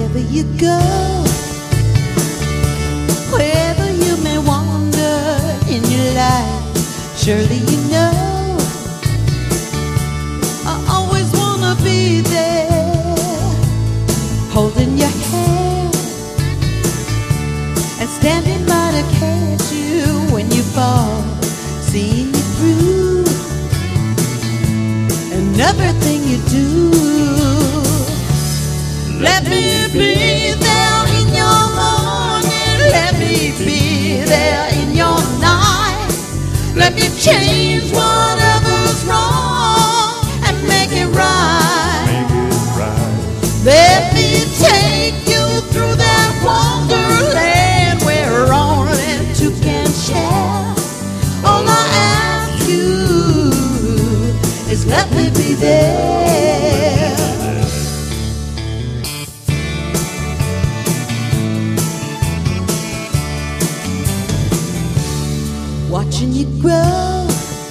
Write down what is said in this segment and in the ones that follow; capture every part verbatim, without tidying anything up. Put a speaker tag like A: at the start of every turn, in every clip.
A: wherever you go, wherever you may wander in your life, surely you know I always wanna be there, holding your hand and standing by to catch you when you fall, seeing you through and everything you do. Let me be there in your morning, let me be there in your night. Let me change whatever's wrong and make it right.
B: Make it right.
A: Let me take you through that wonderland where only two can share. All I ask you is let me be there. Watching you grow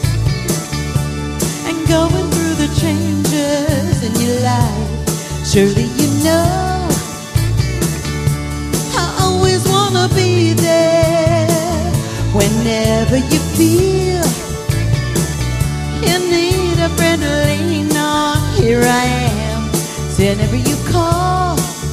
A: and going through the changes in your life, surely you know I always wanna be there. Whenever you feel you need a friend to lean on, here I am. So whenever you call,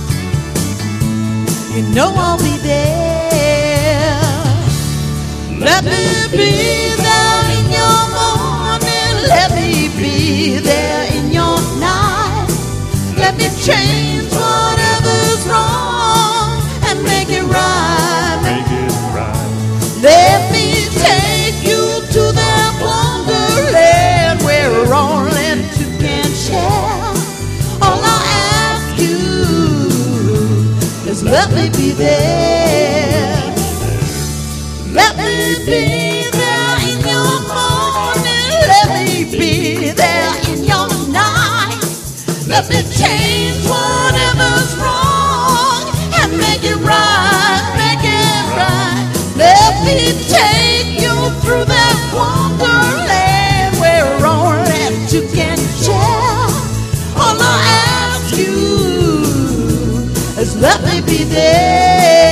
A: you know I'll be there. Let me be there in your morning, let me be there in your night. Let me change whatever's wrong and make it right.
B: Make it right.
A: Let me take you to that wonderland where only two can share. All I ask you is let me be there. Let me be there in your morning, let me be there in your night. Let me change whatever's wrong and make it right, make it right. Let me take you through that wonderland where only two can share. All I ask you is let me be there.